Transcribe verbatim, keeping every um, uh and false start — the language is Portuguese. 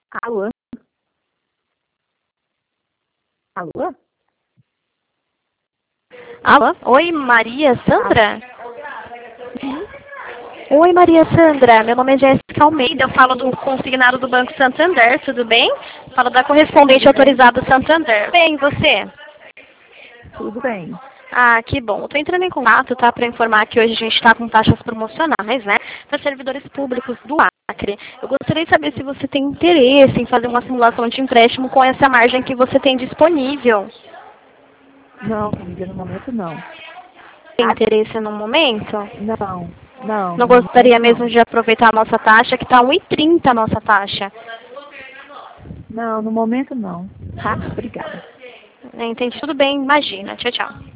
Alô? Alô? Alô? Oi, Maria Sandra? Sim. Oi, Maria Sandra. Meu nome é Jéssica Almeida. Eu falo do consignado do Banco Santander, tudo bem? Falo da correspondente Tudo bem? autorizada Santander. Bem, e você? Tudo bem. Ah, que bom. Estou entrando em contato, tá, para informar que hoje a gente está com taxas promocionais, né, para servidores públicos do Acre. Eu gostaria de saber se você tem interesse em fazer uma simulação de empréstimo com essa margem que você tem disponível. Não, amiga, no momento não. Tem interesse no momento? Não, não, Não no gostaria momento mesmo não. de aproveitar a nossa taxa, que está um e trinta a nossa taxa. Não, no momento não. Tá? Obrigada. Entendi. Tudo bem, imagina. Tchau, tchau.